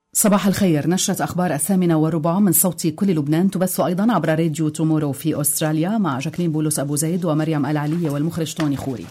صباح الخير. نشرة أخبار 8:15 من صوت كل لبنان تبث أيضا عبر راديو تومورو في أستراليا مع جاكلين بولس أبو زيد ومريم العلية والمخرج توني خوري.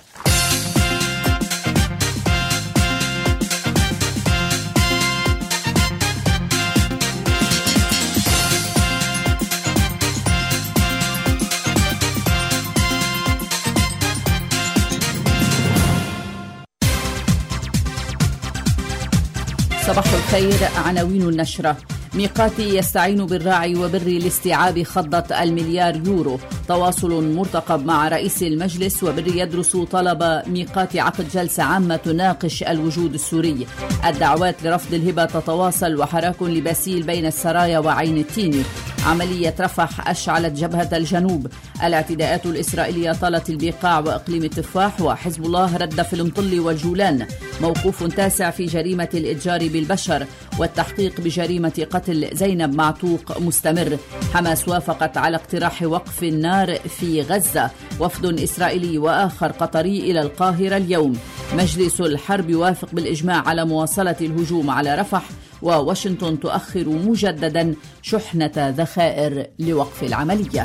صباح الخير. عناوين النشرة: ميقاتي يستعين بالراعي وبري لاستيعاب خضة $1,000,000,000. تواصل مرتقب مع رئيس المجلس وبري يدرس طلب ميقات عقد جلسة عامة تناقش الوجود السوري. الدعوات لرفض الهبة تتواصل وحراك لباسيل بين السرايا وعين التين. عملية رفح أشعلت جبهة الجنوب. الاعتداءات الإسرائيلية طالت البقاع وإقليم التفاح، وحزب الله رد في المطل والجولان. موقوف 9 في جريمة الإتجار بالبشر، والتحقيق بجريمة قتل زينب معتوق مستمر. حماس وافقت على اقتراح وقف النار في غزة. وفد إسرائيلي وآخر قطري إلى القاهرة اليوم. مجلس الحرب يوافق بالإجماع على مواصلة الهجوم على رفح، وواشنطن تؤخر مجددا شحنة ذخائر لوقف العملية.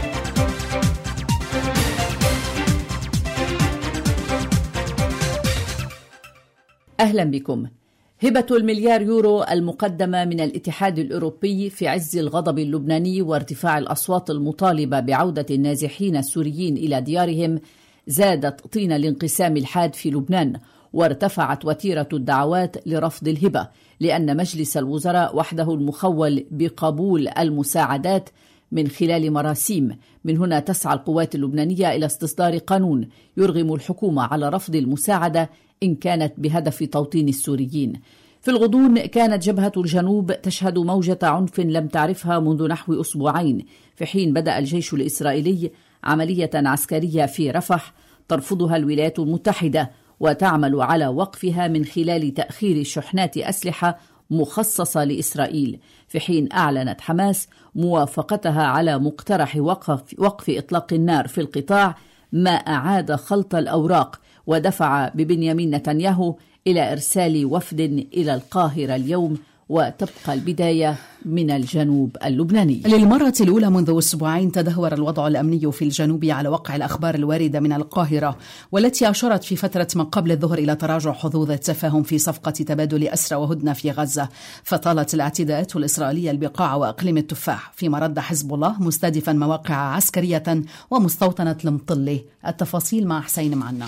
أهلا بكم. هبة $1,000,000,000 المقدمة من الاتحاد الأوروبي في عز الغضب اللبناني وارتفاع الأصوات المطالبة بعودة النازحين السوريين إلى ديارهم زادت طين الانقسام الحاد في لبنان، وارتفعت وتيرة الدعوات لرفض الهبة، لأن مجلس الوزراء وحده المخول بقبول المساعدات من خلال مراسيم. من هنا تسعى القوات اللبنانية إلى استصدار قانون يرغم الحكومة على رفض المساعدة إن كانت بهدف توطين السوريين. في الغضون كانت جبهة الجنوب تشهد موجة عنف لم تعرفها منذ نحو أسبوعين، في حين بدأ الجيش الإسرائيلي عملية عسكرية في رفح ترفضها الولايات المتحدة، وتعمل على وقفها من خلال تأخير شحنات أسلحة مخصصة لإسرائيل، في حين أعلنت حماس موافقتها على مقترح وقف إطلاق النار في القطاع، ما أعاد خلط الأوراق ودفع ببنيامين نتنياهو إلى إرسال وفد إلى القاهرة اليوم، وتبقى البداية من الجنوب اللبناني. للمرة الأولى منذ أسبوعين تدهور الوضع الأمني في الجنوب على وقع الأخبار الواردة من القاهرة، والتي أشارت في فترة ما قبل الظهر إلى تراجع حظوظ التفاهم في صفقة تبادل أسرى وهدنة في غزة. فطالت الاعتداءات الإسرائيلية البقاع وإقليم التفاح، فيما رد حزب الله مستهدفا مواقع عسكرية ومستوطنة المطلة. التفاصيل مع حسين معنا.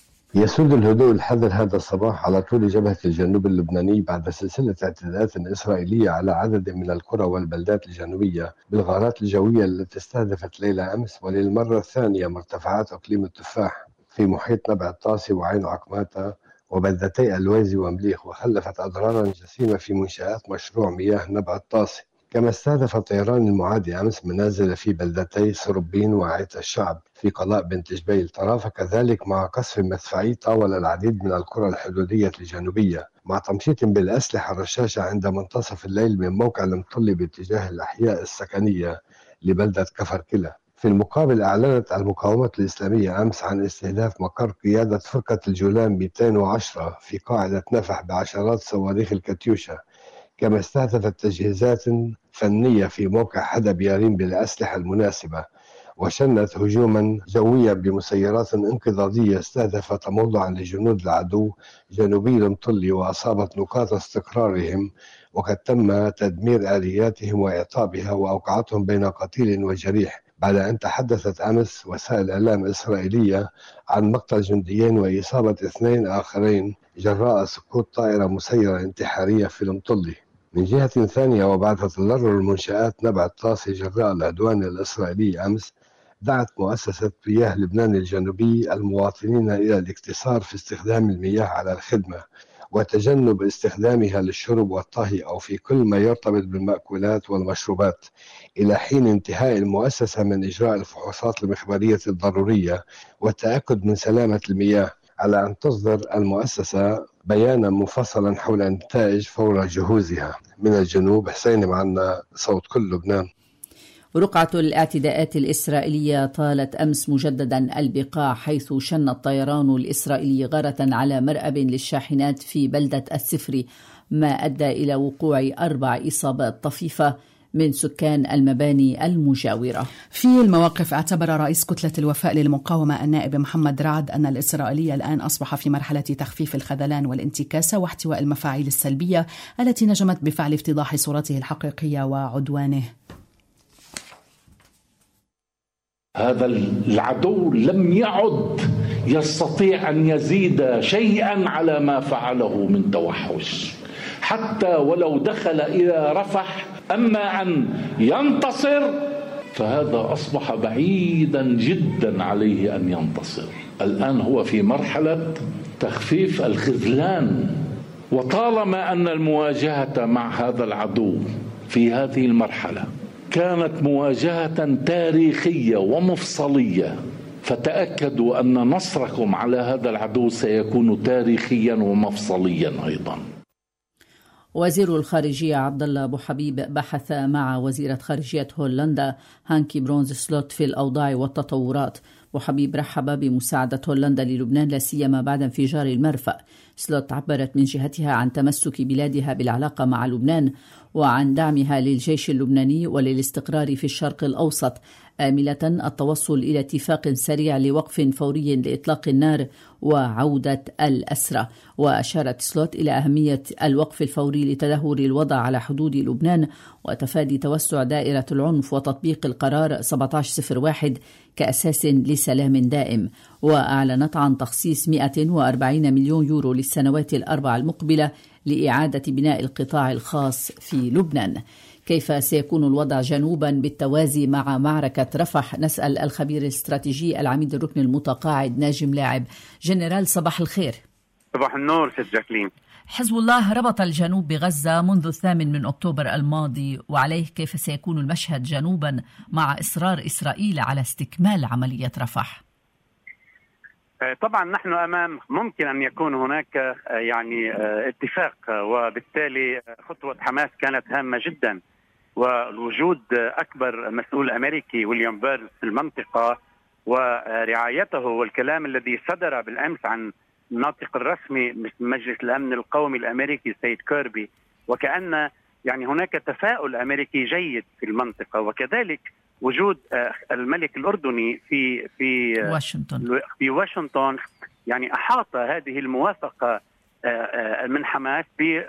يسود الهدوء الحذر هذا الصباح على طول جبهة الجنوب اللبناني بعد سلسلة اعتداءات إسرائيلية على عدد من القرى والبلدات الجنوبية بالغارات الجوية التي استهدفت ليلة أمس وللمرة الثانية مرتفعات إقليم التفاح في محيط نبع الطاسي وعين عقماتة وبلدتي الويزي ومليخ، وخلفت أضرارا جسيمة في منشآت مشروع مياه نبع الطاسي. كما استهدف الطيران المعادي أمس منازل في بلدتي سربين وعيت الشعب في قلاء بنت جبيل. ترافق ذلك مع قصف مدفعي طاول العديد من القرى الحدودية الجنوبية، مع تمشيط بالأسلحة الرشاشة عند منتصف الليل من موقع المطلي باتجاه الأحياء السكنية لبلدة كفر كلا. في المقابل أعلنت المقاومة الإسلامية أمس عن استهداف مقر قيادة فرقة الجولان 210 في قاعدة نفح بعشرات صواريخ الكاتيوشا، كما استهدفت تجهيزات فنية في موقع حدب يارين بالأسلحة المناسبة، وشنت هجوما جويا بمسيرات انقضاضية استهدفت موضعا لجنود العدو جنوبي المطلي وأصابت نقاط استقرارهم، وقد تم تدمير آلياتهم وإعطاء بها وأوقعتهم بين قتيل وجريح، بعد أن تحدثت أمس وسائل إعلام إسرائيلية عن مقتل جنديين وإصابة 2 آخرين جراء سقوط طائرة مسيرة انتحارية في المطلي. من جهة ثانية، وبعد تضرر المنشآت نبع الطاسي جراء العدوان الإسرائيلي أمس، دعت مؤسسة مياه لبنان الجنوبي المواطنين إلى الاقتصار في استخدام المياه على الخدمة وتجنب استخدامها للشرب والطهي أو في كل ما يرتبط بالمأكولات والمشروبات، إلى حين انتهاء المؤسسة من إجراء الفحوصات المخبرية الضرورية والتأكد من سلامة المياه، على أن تصدر المؤسسة بيانا مفصلا حول النتائج فور جهوزها. من الجنوب حسين معنا، صوت كل لبنان. رقعة الاعتداءات الإسرائيلية طالت أمس مجددا البقاع، حيث شن الطيران الإسرائيلي غارة على مرأب للشاحنات في بلدة السفري، ما أدى إلى وقوع 4 إصابات طفيفة من سكان المباني المجاورة. في المواقف، اعتبر رئيس كتلة الوفاء للمقاومة النائب محمد رعد أن الإسرائيلي الآن أصبح في مرحلة تخفيف الخذلان والانتكاسة واحتواء المفاعيل السلبية التي نجمت بفعل افتضاح صورته الحقيقية وعدوانه. هذا العدو لم يعد يستطيع أن يزيد شيئا على ما فعله من توحش، حتى ولو دخل إلى رفح. أما أن ينتصر فهذا أصبح بعيدا جدا عليه أن ينتصر. الآن هو في مرحلة تخفيف الخذلان، وطالما أن المواجهة مع هذا العدو في هذه المرحلة كانت مواجهة تاريخية ومفصلية، فتأكدوا أن نصركم على هذا العدو سيكون تاريخيا ومفصليا أيضا. وزير الخارجية عبد الله أبو حبيب بحث مع وزيرة خارجية هولندا هانكي برونز سلوت في الأوضاع والتطورات. وحبيب رحب بمساعدة هولندا للبنان لا سيما بعد انفجار المرفأ. سلوت عبرت من جهتها عن تمسك بلادها بالعلاقة مع لبنان وعن دعمها للجيش اللبناني وللاستقرار في الشرق الأوسط، آملة التوصل إلى اتفاق سريع لوقف فوري لإطلاق النار وعودة الأسرى. وأشارت سلوت إلى أهمية الوقف الفوري لتدهور الوضع على حدود لبنان وتفادي توسع دائرة العنف وتطبيق القرار 1701 كأساس لسلام دائم. وأعلنت عن تخصيص 140 مليون يورو للسنوات ال4 المقبلة لإعادة بناء القطاع الخاص في لبنان. كيف سيكون الوضع جنوبا بالتوازي مع معركة رفح؟ نسأل الخبير الاستراتيجي العميد الركن المتقاعد ناجم لاعب. جنرال صباح الخير. صباح النور ست جاكلين. حزب الله ربط الجنوب بغزة منذ 8 أكتوبر الماضي، وعليه كيف سيكون المشهد جنوبا مع إصرار إسرائيل على استكمال عملية رفح؟ طبعا نحن أمام ممكن أن يكون هناك اتفاق، وبالتالي خطوة حماس كانت هامة جدا، والوجود أكبر مسؤول أمريكي ويليام بيرنز في المنطقة ورعايته والكلام الذي صدر بالأمس عن الناطق الرسمي من مجلس الأمن القومي الأمريكي سيد كيربي، وكأن هناك تفاؤل أمريكي جيد في المنطقة، وكذلك وجود الملك الأردني في واشنطن أحاط هذه الموافقة من حماس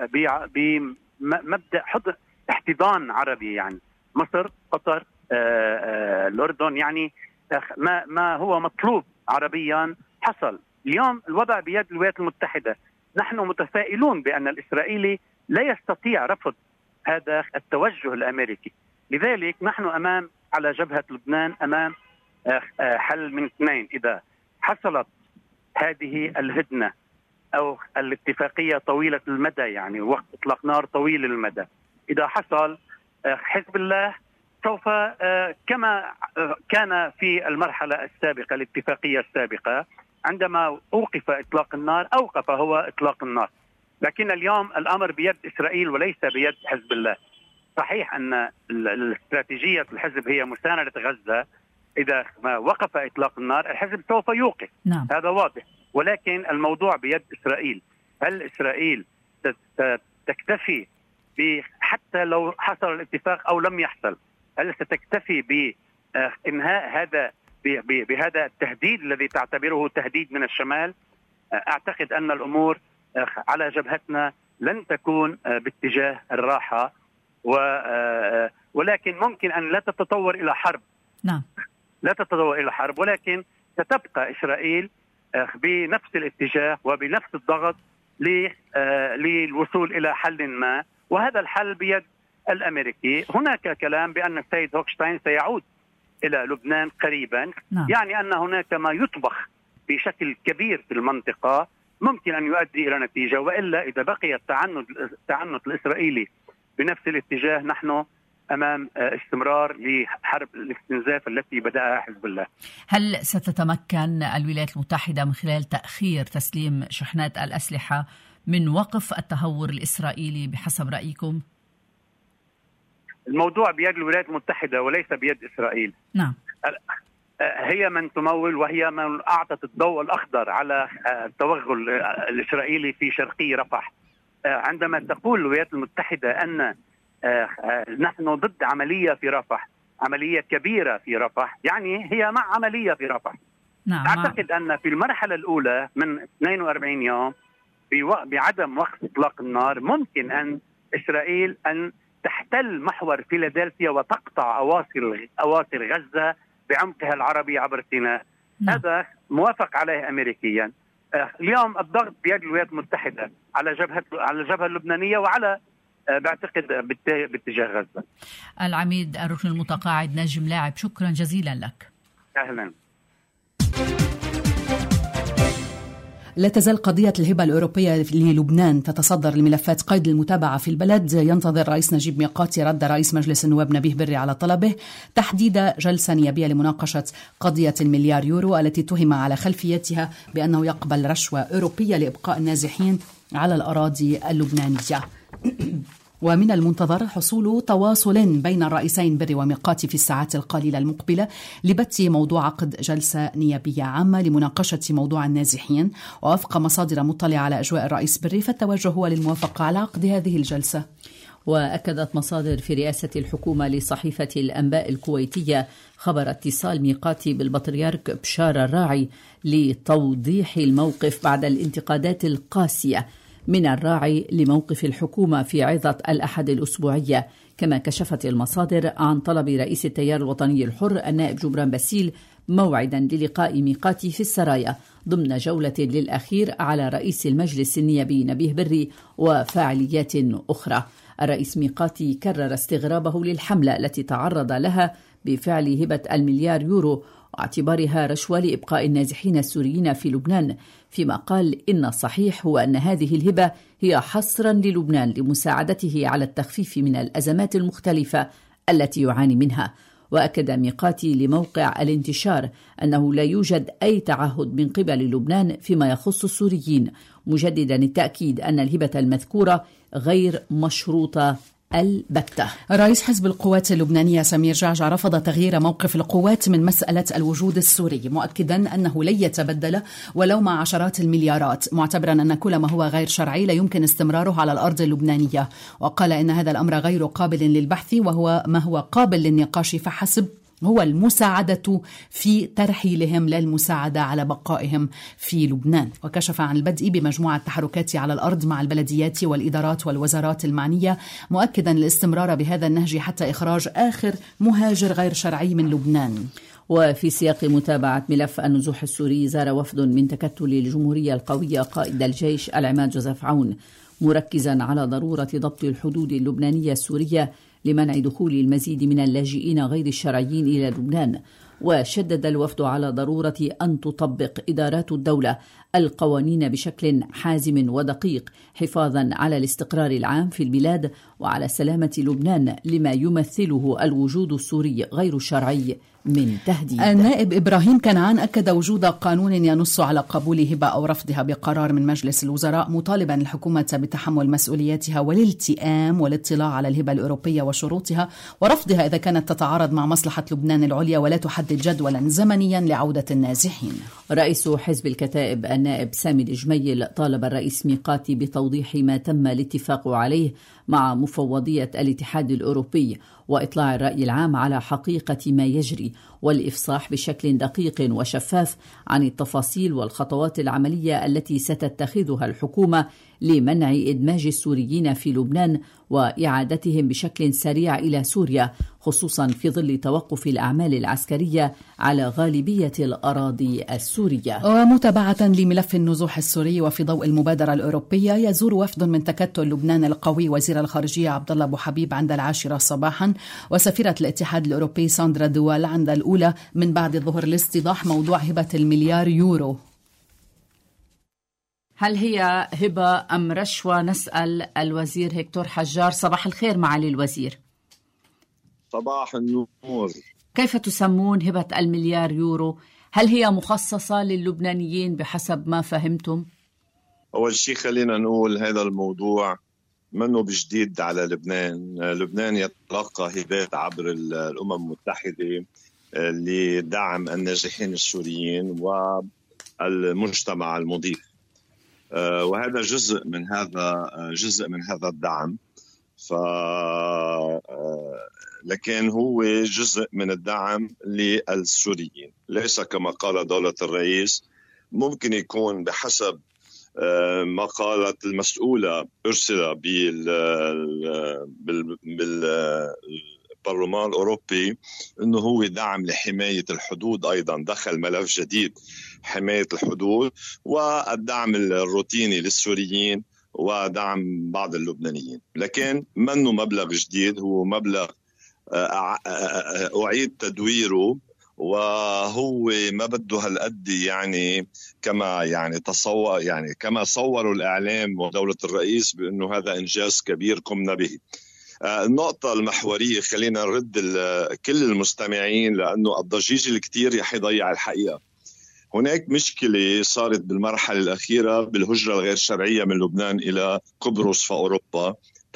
بمبدأ احتضان عربي، مصر، قطر، الأردن، ما هو مطلوب عربيا حصل. اليوم الوضع بيد الولايات المتحدة. نحن متفائلون بأن الإسرائيلي لا يستطيع رفض هذا التوجه الأمريكي. لذلك نحن على جبهة لبنان أمام حل من اثنين. إذا حصلت هذه الهدنة أو الاتفاقية طويلة المدى، وقت إطلاق نار طويل المدى، إذا حصل حزب الله سوف كما كان في المرحلة السابقة الاتفاقية السابقة عندما أوقف إطلاق النار أوقف هو إطلاق النار. لكن اليوم الأمر بيد إسرائيل وليس بيد حزب الله. صحيح أن الاستراتيجية الحزب هي مساندة غزة. إذا ما وقف إطلاق النار الحزب سوف يوقف. نعم. هذا واضح، ولكن الموضوع بيد إسرائيل. هل إسرائيل تكتفي حتى لو حصل الاتفاق أو لم يحصل؟ هل ستكتفي بإنهاء بهذا التهديد الذي تعتبره تهديد من الشمال؟ أعتقد أن الأمور على جبهتنا لن تكون باتجاه الراحة، ولكن ممكن أن لا تتطور إلى حرب. نعم. لا تتطور إلى حرب، ولكن ستبقى إسرائيل بنفس الاتجاه وبنفس الضغط للوصول إلى حل ما، وهذا الحل بيد الأمريكي. هناك كلام بأن السيد هوكشتاين سيعود إلى لبنان قريبا. نعم. أن هناك ما يطبخ بشكل كبير في المنطقة ممكن أن يؤدي إلى نتيجة، وإلا إذا بقي التعنت الإسرائيلي بنفس الاتجاه نحن أمام استمرار لحرب الاستنزاف التي بدأها حزب الله. هل ستتمكن الولايات المتحدة من خلال تأخير تسليم شحنات الأسلحة من وقف التهور الإسرائيلي بحسب رأيكم؟ الموضوع بيد الولايات المتحدة وليس بيد إسرائيل. نعم. هي من تمول، وهي من أعطت الضوء الأخضر على التوغل الإسرائيلي في شرقي رفح، عندما تقول الولايات المتحدة أن نحن ضد عملية في رفح، عملية كبيرة في رفح، يعني هي مع عملية في رفح. نعم. أعتقد أن في المرحلة الأولى من 42 يوم بعدم وقف إطلاق النار ممكن أن إسرائيل أن تحتل محور فيلادلفيا وتقطع أواصر غزة بعمقها العربي عبر سيناء. هذا موافق عليه أمريكيا. اليوم الضغط بيد الولايات المتحدة على الجبهة اللبنانية وعلى بعتقد باتجاه غزة. العميد الركن المتقاعد نجم لاعب، شكرا جزيلا لك. أهلا. لا تزال قضية الهبة الأوروبية للبنان تتصدر الملفات قيد المتابعة في البلد. ينتظر رئيس نجيب ميقاتي رد رئيس مجلس النواب نبيه بري على طلبه تحديد جلسة نيابية لمناقشة قضية المليار يورو التي اتهم على خلفيتها بأنه يقبل رشوة أوروبية لإبقاء النازحين على الأراضي اللبنانية. ومن المنتظر حصول تواصل بين الرئيسين بري وميقاتي في الساعات القليلة المقبلة لبت موضوع عقد جلسة نيابية عامة لمناقشة موضوع النازحين. ووفق مصادر مطلعة على أجواء الرئيس بري فالتوجه هو للموافقة على عقد هذه الجلسة. وأكدت مصادر في رئاسة الحكومة لصحيفة الأنباء الكويتية خبر اتصال ميقاتي بالبطريرك بشار الراعي لتوضيح الموقف بعد الانتقادات القاسية من الراعي لموقف الحكومة في عظة الأحد الأسبوعية. كما كشفت المصادر عن طلب رئيس التيار الوطني الحر النائب جبران باسيل موعدا للقاء ميقاتي في السرايا ضمن جولة للأخير على رئيس المجلس النيابي نبيه بري وفعاليات أخرى. الرئيس ميقاتي كرر استغرابه للحملة التي تعرض لها بفعل هبة المليار يورو واعتبارها رشوة لإبقاء النازحين السوريين في لبنان، فيما قال إن الصحيح هو أن هذه الهبة هي حصرا للبنان لمساعدته على التخفيف من الأزمات المختلفة التي يعاني منها. وأكد ميقاتي لموقع الانتشار أنه لا يوجد أي تعهد من قبل لبنان فيما يخص السوريين، مجددا التأكيد أن الهبة المذكورة غير مشروطة البتة. رئيس حزب القوات اللبنانية سمير جعجع رفض تغيير موقف القوات من مسألة الوجود السوري، مؤكدا أنه لن يتبدل ولو مع عشرات المليارات، معتبرا أن كل ما هو غير شرعي لا يمكن استمراره على الأرض اللبنانية. وقال إن هذا الأمر غير قابل للبحث، وهو ما هو قابل للنقاش فحسب هو المساعدة في ترحيلهم لا المساعدة على بقائهم في لبنان. وكشف عن البدء بمجموعة تحركات على الأرض مع البلديات والإدارات والوزارات المعنية، مؤكدا الاستمرار بهذا النهج حتى إخراج آخر مهاجر غير شرعي من لبنان. وفي سياق متابعة ملف النزوح السوري، زار وفد من تكتل الجمهورية القوية قائد الجيش العماد جوزيف عون، مركزا على ضرورة ضبط الحدود اللبنانية السورية لمنع دخول المزيد من اللاجئين غير الشرعيين إلى لبنان. وشدد الوفد على ضرورة أن تطبق إدارات الدولة القوانين بشكل حازم ودقيق، حفاظا على الاستقرار العام في البلاد وعلى سلامة لبنان لما يمثله الوجود السوري غير الشرعي من تهديد. النائب إبراهيم كنعان أكد وجود قانون ينص على قبول هبة أو رفضها بقرار من مجلس الوزراء، مطالبا الحكومة بتحمل مسؤولياتها والالتئام والاطلاع على الهبة الأوروبية وشروطها ورفضها إذا كانت تتعارض مع مصلحة لبنان العليا ولا تحدد جدولا زمنيا لعودة النازحين. رئيس حزب الكتائب النائب سامي الجميل طالب الرئيس ميقاتي بتوضيح ما تم الاتفاق عليه مع مفوضية الاتحاد الأوروبي وإطلاع الرأي العام على حقيقة ما يجري والإفصاح بشكل دقيق وشفاف عن التفاصيل والخطوات العملية التي ستتخذها الحكومة لمنع إدماج السوريين في لبنان وإعادتهم بشكل سريع إلى سوريا، خصوصا في ظل توقف الأعمال العسكرية على غالبية الأراضي السورية. ومتابعة لملف النزوح السوري وفي ضوء المبادرة الأوروبية، يزور وفد من تكتل لبنان القوي وزير الخارجية عبد الله أبو حبيب عند 10 صباحا، وسفيرة الاتحاد الأوروبي ساندرا دوال عند الأولى من بعد الظهر لاستيضاح موضوع هبة المليار يورو. هل هي هبة أم رشوة؟ نسأل الوزير هيكتور حجار. صباح الخير معالي الوزير. صباح النور. كيف تسمون هبة المليار يورو؟ هل هي مخصصة للبنانيين بحسب ما فهمتم؟ أول شيء خلينا نقول هذا الموضوع منه بجديد على لبنان. لبنان يتلقى هبات عبر الأمم المتحدة لدعم النازحين السوريين والمجتمع المضيف. وهذا جزء من هذا الدعم. لكن هو جزء من الدعم للسوريين، ليس كما قال دولة الرئيس. ممكن يكون بحسب ما قالت المسؤولة أرسل بالبرلمان الأوروبي أنه هو دعم لحماية الحدود، أيضا دخل ملف جديد حماية الحدود والدعم الروتيني للسوريين ودعم بعض اللبنانيين. لكن منه مبلغ جديد، هو مبلغ أعيد تدويره، وهو ما بده هالقد يعني كما صوروا الإعلام ودولة الرئيس بأنه هذا إنجاز كبير قمنا به. النقطة المحورية، خلينا نرد كل المستمعين لأنه الضجيج الكتير رح يضيع الحقيقة. هناك مشكلة صارت بالمرحلة الأخيرة بالهجرة الغير شرعية من لبنان إلى قبرص فأوروبا.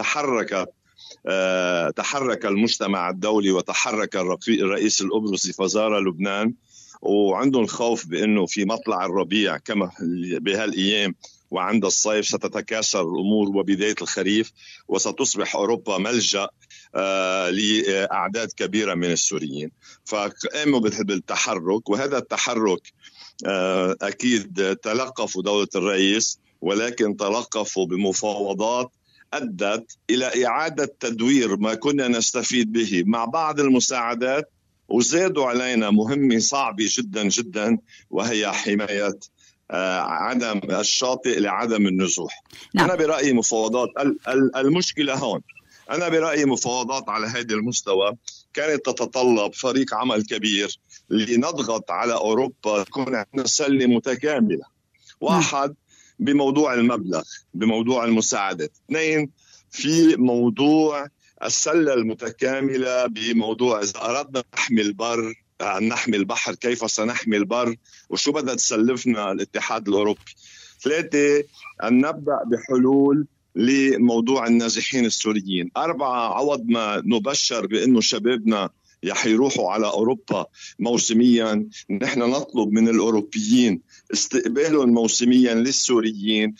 تحرك المجتمع الدولي وتحرك الرئيس القبرصي فزار لبنان، وعندهم خوف بأنه في مطلع الربيع كما بهالأيام وعند الصيف ستتكاثر الأمور وبداية الخريف، وستصبح أوروبا ملجأ لأعداد كبيرة من السوريين. فقاموا بالتحرك، وهذا التحرك أكيد تلقفوا دولة الرئيس، ولكن تلقفوا بمفاوضات أدت إلى إعادة تدوير ما كنا نستفيد به مع بعض المساعدات، وزادوا علينا مهمة صعبة جدا جدا، وهي حماية عدم الشاطئ لعدم النزوح. نعم. أنا برأيي مفاوضات المشكلة هون، أنا برأيي مفاوضات على هذا المستوى كانت تتطلب فريق عمل كبير لنضغط على أوروبا تكون عندنا سلة متكاملة. واحد، بموضوع المبلغ، بموضوع المساعدة. اثنين، في موضوع السلة المتكاملة، بموضوع إذا أردنا نحمي البحر كيف سنحمي البر وشو بدها تسلفنا الاتحاد الأوروبي. ثلاثة، أن نبدأ بحلول لموضوع النازحين السوريين. 4، عوض ما نبشر بأنه شبابنا يروحوا على أوروبا موسميا، نحن نطلب من الأوروبيين استقبالهم موسميا للسوريين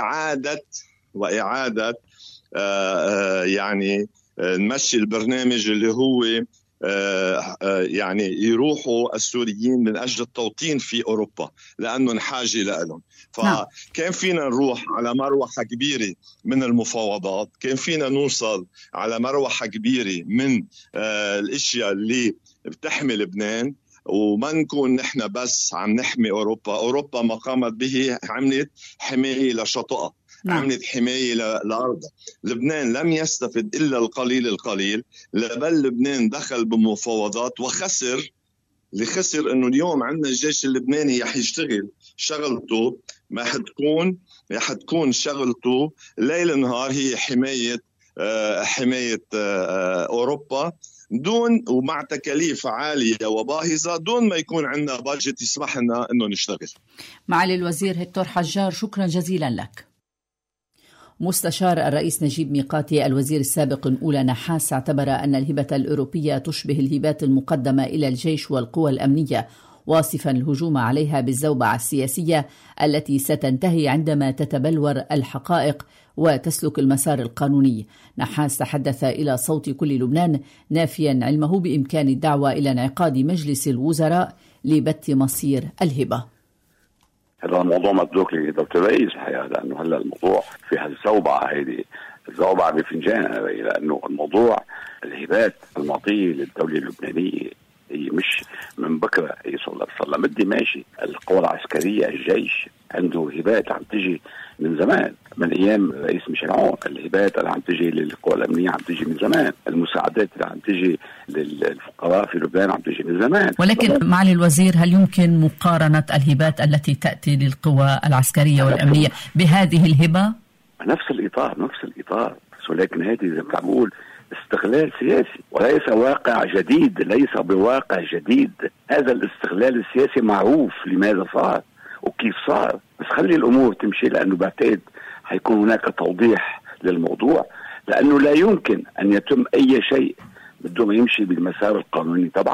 وإعادة يعني نمشي البرنامج اللي هو يعني يروحوا السوريين من أجل التوطين في أوروبا لأنه نحاجة لهم. فكان فينا نروح على مروحة كبيرة من المفاوضات، كان فينا نوصل على مروحة كبيرة من الاشياء اللي بتحمي لبنان، وما نكون نحن بس عم نحمي أوروبا ما قامت به، عملت حماية لشاطئها، عملت حماية لأرضها. لبنان لم يستفد إلا القليل، بل لبنان دخل بمفاوضات وخسر. اللي خسر إنه اليوم عندنا الجيش اللبناني رح يشتغل شغلته، ما حتكون شغلته ليل نهار هي حماية أوروبا، دون ومع تكاليف عالية وباهظة، دون ما يكون عندنا بادجت يسمح لنا إنه نشتغل. معالي الوزير هكتور حجار، شكرا جزيلا لك. مستشار الرئيس نجيب ميقاتي الوزير السابق أولى نحاس اعتبر أن الهبة الأوروبية تشبه الهبات المقدمة إلى الجيش والقوى الأمنية، واصفا الهجوم عليها بالزوبعة السياسية التي ستنتهي عندما تتبلور الحقائق وتسلك المسار القانوني. نحاس تحدث إلى صوت كل لبنان نافيا علمه بإمكان الدعوة إلى انعقاد مجلس الوزراء لبت مصير الهبة. هذا الموضوع متروك لدولة الرئيس الحقيقة، لأنه هلا الموضوع في هالزوبعة هيدي، الزوبعة بفنجان، لأنه الموضوع الهبات المعطية للدولة اللبنانية هي مش من بكرة، هي صار لها مدة ماشي. القوى العسكرية، الجيش عنده هبات عم تجي من زمان، من أيام رئيس ميشيل عون. الهبات اللي عم تجي للقوى الأمنية عم تجي من زمان، المساعدات اللي عم تجي للفقراء في لبنان عم تجي من زمان. ولكن معالي الوزير، هل يمكن مقارنة الهبات التي تأتي للقوى العسكرية والأمنية بهذه الهبة؟ نفس الإطار، ولكن هذه زي ما بقول استغلال سياسي وليس واقع جديد، ليس بواقع جديد. هذا الاستغلال السياسي معروف لماذا صار وكيف صار، بس خلي الأمور تمشي، لأنه بعتقد حيكون هناك توضيح للموضوع، لأنه لا يمكن أن يتم أي شيء بدون ما يمشي بالمسار القانوني تبعه.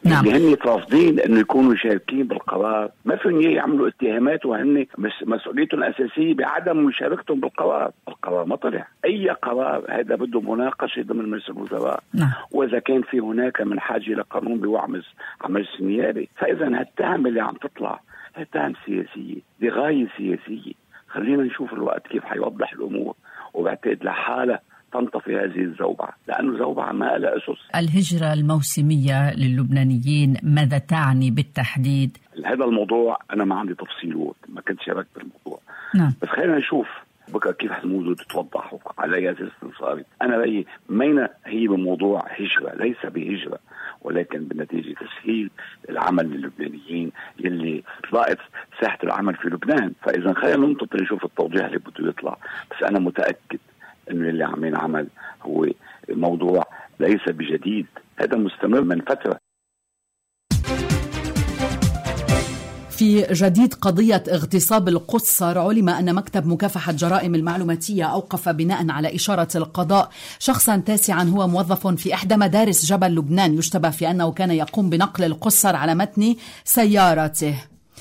نعم. اللي هن رافضين انه يكونوا شاركين بالقرار ما فيهم يعملوا اتهامات وهن مسؤوليتهم الاساسيه بعدم مشاركتهم بالقرار. القرار ما طلع، اي قرار هذا بده مناقشه ضمن مجلس الوزراء. نعم. واذا كان في هناك من حاجه لقانون بوعمز على مجلس النيابه، فاذا هالتهم اللي عم تطلع هالتهم سياسيه لغايه سياسيه. خلينا نشوف الوقت كيف حيوضح الامور، وبعتقد لحالة تنطفي هذه الزوبعة، لأنه زوبعة ما لها أسس. الهجرة الموسمية للبنانيين ماذا تعني بالتحديد؟ هذا الموضوع أنا ما عندي تفصيلات، ما كنت شاركت بالموضوع. نعم. بس خلينا نشوف بكرة كيف الموضوع تتوضح على أساس استنصاري. أنا رأيي مين هي بموضوع هجرة، ليس بهجرة ولكن بالنتيجة تسهيل العمل للبنانيين يلي طلعت ساحة العمل في لبنان. فإذا خلينا ننتظر نشوف التوضيح اللي بده يطلع. بس أنا متأكد إنه اللي عم ينعمل هو موضوع ليس بجديد، هذا مستمر من فترة. في جديد قضية اغتصاب القُصّر، علم أن مكتب مكافحة جرائم المعلوماتية أوقف بناء على إشارة القضاء شخصا تاسعا هو موظف في إحدى مدارس جبل لبنان يشتبه في أنه كان يقوم بنقل القُصّر على متن سيارته.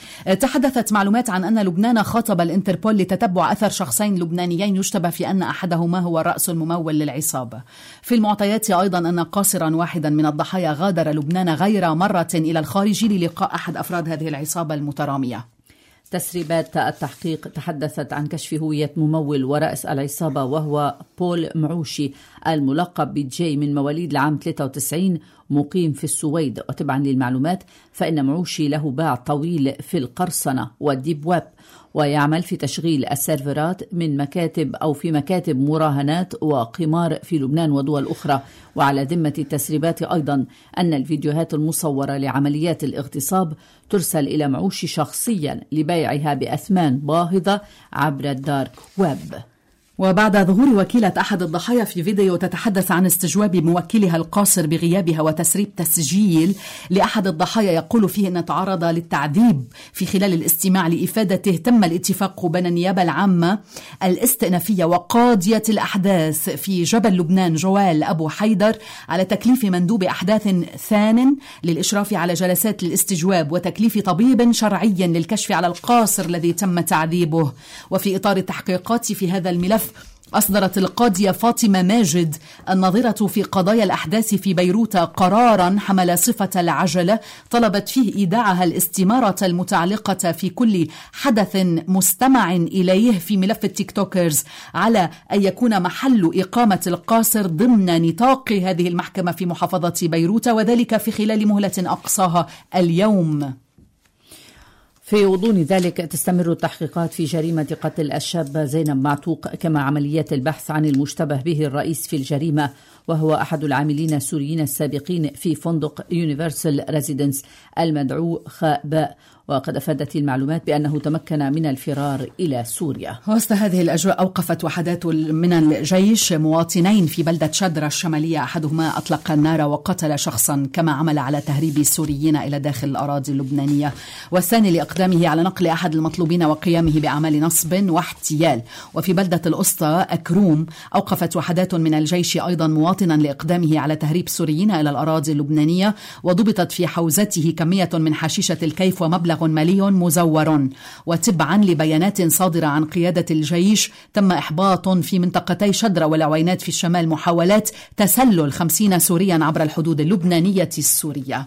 تحدثت معلومات عن أن لبنان خاطب الانتربول لتتبع أثر شخصين لبنانيين يشتبه في أن أحدهما هو الرأس الممول للعصابة. في المعطيات أيضا أن قاصرا واحدا من الضحايا غادر لبنان غير مرة إلى الخارج للقاء أحد أفراد هذه العصابة المترامية. تسريبات التحقيق تحدثت عن كشف هوية ممول ورأس العصابة وهو بول معوشي الملقب بجي من مواليد العام 93 مقيم في السويد. وتبعا للمعلومات فإن معوشي له باع طويل في القرصنة والديب ويب ويعمل في تشغيل السيرفرات من مكاتب أو في مكاتب مراهنات وقمار في لبنان ودول أخرى. وعلى ذمة التسريبات أيضا أن الفيديوهات المصورة لعمليات الاغتصاب ترسل إلى معوشي شخصيا لبيعها بأثمان باهظة عبر الدارك ويب. وبعد ظهور وكيلة أحد الضحايا في فيديو تتحدث عن استجواب موكلها القاصر بغيابها وتسريب تسجيل لأحد الضحايا يقول فيه أن تعرض للتعذيب في خلال الاستماع لإفادته، تم الاتفاق بين النيابة العامة الاستئنافية وقاضية الأحداث في جبل لبنان جوال أبو حيدر على تكليف مندوب أحداث ثان للإشراف على جلسات الاستجواب وتكليف طبيب شرعي للكشف على القاصر الذي تم تعذيبه. وفي إطار التحقيقات في هذا الملف أصدرت القاضية فاطمة ماجد الناظرة في قضايا الأحداث في بيروت قراراً حمل صفة العجلة طلبت فيه إيداعها الاستمارة المتعلقة في كل حدث مستمع إليه في ملف التيك توكرز على أن يكون محل إقامة القاصر ضمن نطاق هذه المحكمة في محافظة بيروت، وذلك في خلال مهلة أقصاها اليوم. في غضون ذلك تستمر التحقيقات في جريمة قتل الشابة زينب معتوق، كما عمليات البحث عن المشتبه به الرئيس في الجريمة وهو أحد العاملين السوريين السابقين في فندق يونيفرسال ريزيدنس المدعو خاء. وقد أفادت المعلومات بأنه تمكن من الفرار إلى سوريا. وسط هذه الأجواء أوقفت وحدات من الجيش مواطنين في بلدة شدرة الشمالية، أحدهما أطلق النار وقتل شخصا، كما عمل على تهريب السوريين إلى داخل الأراضي اللبنانية، والثاني لإقدامه على نقل أحد المطلوبين وقيامه بأعمال نصب واحتيال. وفي بلدة الأسطى أكروم أوقفت وحدات من الجيش أيضا مواطنا لإقدامه على تهريب السوريين إلى الأراضي اللبنانية، وضبطت في حوزته كمية من حشيشة الكيف ومبلغ مالي مزور. وتبعا لبيانات صادرة عن قيادة الجيش تم إحباط في منطقتي شدرة والعوينات في الشمال محاولات تسلل 50 سوريا عبر الحدود اللبنانية السورية.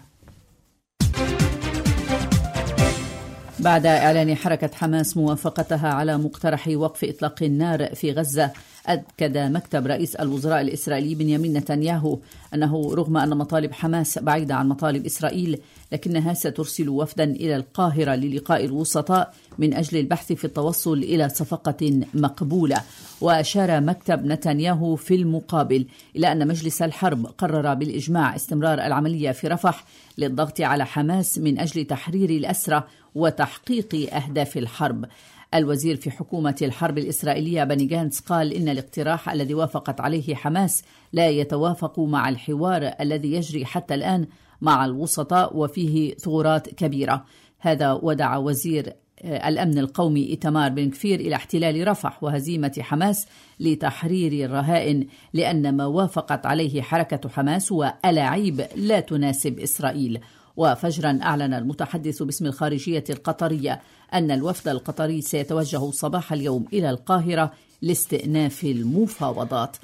بعد إعلان حركة حماس موافقتها على مقترح وقف إطلاق النار في غزة، أكد مكتب رئيس الوزراء الإسرائيلي بنيامين نتنياهو أنه رغم أن مطالب حماس بعيدة عن مطالب إسرائيل لكنها سترسل وفدا إلى القاهرة للقاء الوسطاء من أجل البحث في التوصل إلى صفقة مقبولة. وأشار مكتب نتنياهو في المقابل إلى أن مجلس الحرب قرر بالإجماع استمرار العملية في رفح للضغط على حماس من أجل تحرير الأسرى وتحقيق أهداف الحرب. الوزير في حكومة الحرب الإسرائيلية بني جانتس قال إن الاقتراح الذي وافقت عليه حماس لا يتوافق مع الحوار الذي يجري حتى الآن مع الوسطاء وفيه ثغرات كبيرة. هذا ودع وزير الأمن القومي إيتمار بن كفير إلى احتلال رفح وهزيمة حماس لتحرير الرهائن، لأن ما وافقت عليه حركة حماس هو ألاعيب لا تناسب إسرائيل. وفجرا أعلن المتحدث باسم الخارجية القطرية أن الوفد القطري سيتوجه صباح اليوم إلى القاهرة لاستئناف المفاوضات.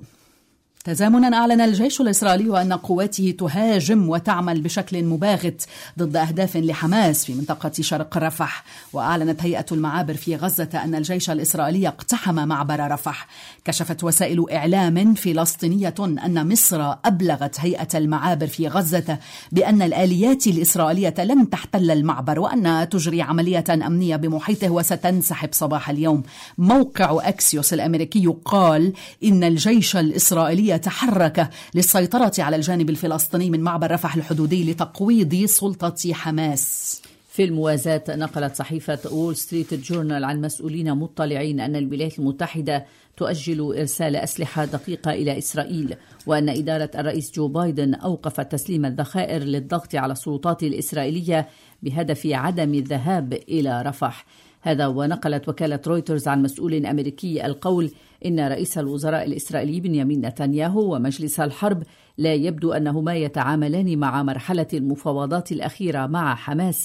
تزامنا أعلن الجيش الإسرائيلي أن قواته تهاجم وتعمل بشكل مباغت ضد أهداف لحماس في منطقة شرق رفح. وأعلنت هيئة المعابر في غزة أن الجيش الإسرائيلي اقتحم معبر رفح. كشفت وسائل إعلام فلسطينية أن مصر أبلغت هيئة المعابر في غزة بأن الآليات الإسرائيلية لن تحتل المعبر وأنها تجري عملية أمنية بمحيطه وستنسحب صباح اليوم. موقع أكسيوس الأمريكي قال إن الجيش الإسرائيلي تحرك للسيطرة على الجانب الفلسطيني من معبر رفح الحدودي لتقويض سلطة حماس. في الموازاة نقلت صحيفة وول ستريت جورنال عن مسؤولين مطلعين أن الولايات المتحدة تؤجل إرسال أسلحة دقيقة إلى إسرائيل، وأن إدارة الرئيس جو بايدن أوقفت تسليم الذخائر للضغط على السلطات الإسرائيلية بهدف عدم الذهاب إلى رفح. هذا ونقلت وكالة رويترز عن مسؤول أمريكي القول إن رئيس الوزراء الإسرائيلي بنيامين نتنياهو ومجلس الحرب لا يبدو أنهما يتعاملان مع مرحلة المفاوضات الأخيرة مع حماس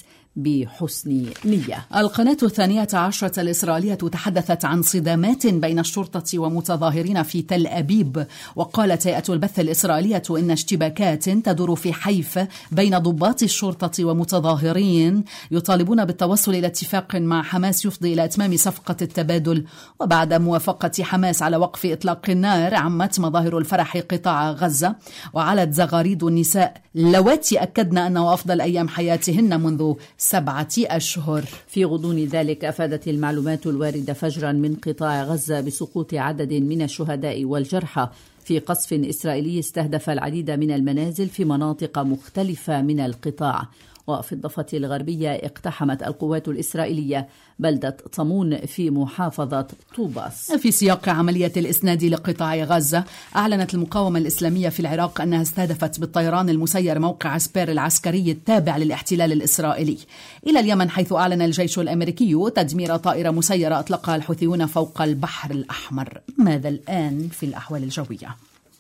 بحسن نية. القناة 12 الإسرائيلية تحدثت عن صدامات بين الشرطة ومتظاهرين في تل أبيب، وقالت هيئة البث الإسرائيلية إن اشتباكات تدور في حيفا بين ضباط الشرطة ومتظاهرين يطالبون بالتوصل إلى اتفاق مع حماس يفضي إلى إتمام صفقة التبادل. وبعد موافقة حماس على وقف إطلاق النار عمت مظاهر الفرح قطاع غزة، وعلت زغاريد النساء اللواتي أكدن أنه أفضل أيام حياتهن منذ 7 أشهر. في غضون ذلك أفادت المعلومات الواردة فجرا من قطاع غزة بسقوط عدد من الشهداء والجرحى في قصف إسرائيلي استهدف العديد من المنازل في مناطق مختلفة من القطاع. وفي الضفة الغربية اقتحمت القوات الإسرائيلية بلدة طمون في محافظة طوباس. في سياق عملية الإسناد لقطاع غزة، أعلنت المقاومة الإسلامية في العراق أنها استهدفت بالطيران المسير موقع سبير العسكري التابع للاحتلال الإسرائيلي. إلى اليمن، حيث أعلن الجيش الأمريكي تدمير طائرة مسيرة أطلقها الحوثيون فوق البحر الأحمر. ماذا الآن في الأحوال الجوية؟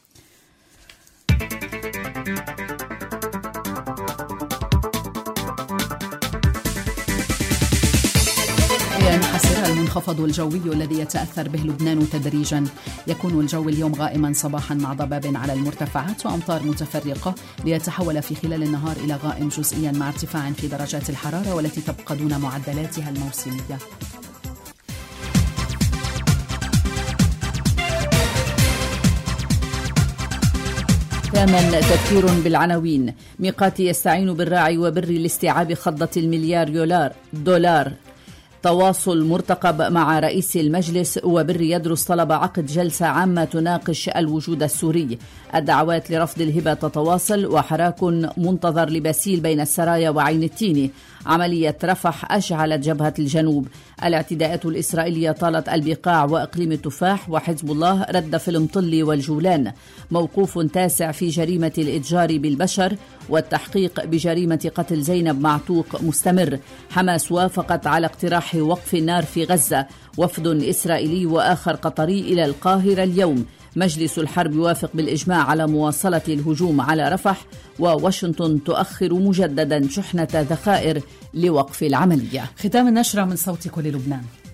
ينحسر المنخفض الجوي الذي يتأثر به لبنان تدريجا. يكون الجو اليوم غائما صباحا مع ضباب على المرتفعات وأمطار متفرقة، ليتحول في خلال النهار إلى غائم جزئيا مع ارتفاع في درجات الحرارة والتي تبقى دون معدلاتها الموسمية. ثامن تذكير بالعناوين. ميقاتي يستعين بالراعي وبري لاستيعاب خضة $1 مليار. تواصل مرتقب مع رئيس المجلس، وبري يدرس طلب عقد جلسة عامة تناقش الوجود السوري. الدعوات لرفض الهبة تتواصل، وحراك منتظر لباسيل بين السرايا وعين التيني. عملية رفح أشعلت جبهة الجنوب. الاعتداءات الإسرائيلية طالت البقاع وإقليم التفاح، وحزب الله رد في المطل والجولان. موقوف 9 في جريمة الإتجار بالبشر، والتحقيق بجريمة قتل زينب معتوق مستمر. حماس وافقت على اقتراح وقف النار في غزة. وفد إسرائيلي وآخر قطري إلى القاهرة اليوم. مجلس الحرب يوافق بالإجماع على مواصلة الهجوم على رفح، وواشنطن تؤخر مجددا شحنة ذخائر لوقف العملية. ختام النشرة من صوت كل لبنان.